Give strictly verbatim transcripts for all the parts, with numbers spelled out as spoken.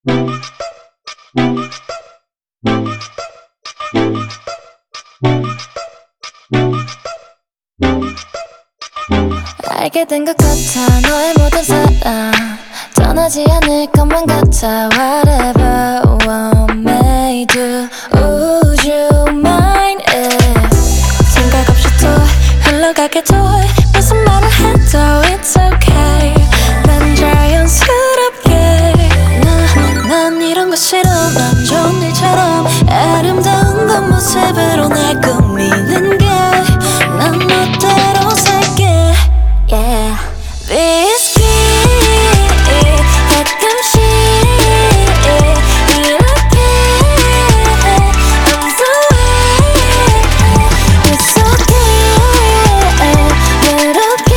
알게 된 것 같아 너의 모든 사랑 떠나지 않을 것만 같아 Whatever want me do Would you mind it 생각 없이 또 흘러가게 둬 무슨 말을 해도 It's okay 난 자연스럽게 나, 난 이런 거 싫어 난 좋은 일처럼 아름다운 겉모습으로 날 꾸미는 게 난 멋대로 살게 Yeah This key 가끔씩 이렇게 I'm the way It's okay 이렇게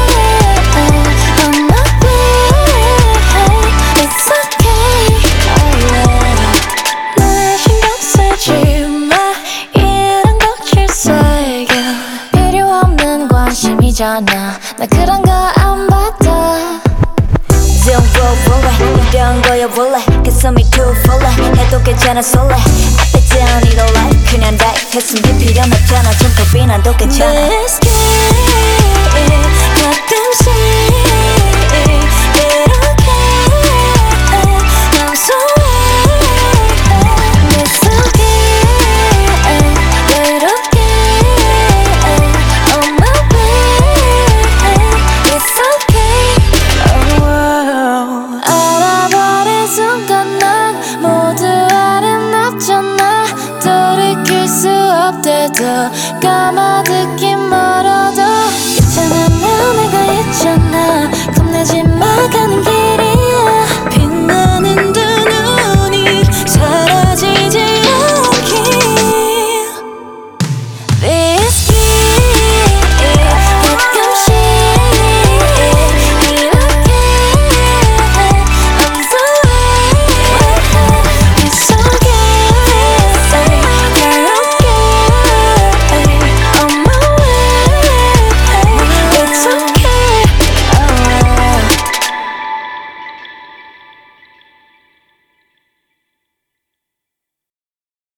On my way It's okay oh yeah 날 신경 쓰지 마 이런 거 질색이야 필요 없는 관심이잖아 나 그런 거 안 받아 Don't go for it 이런 거야 원래 가슴이 too full 해도 괜찮아 설레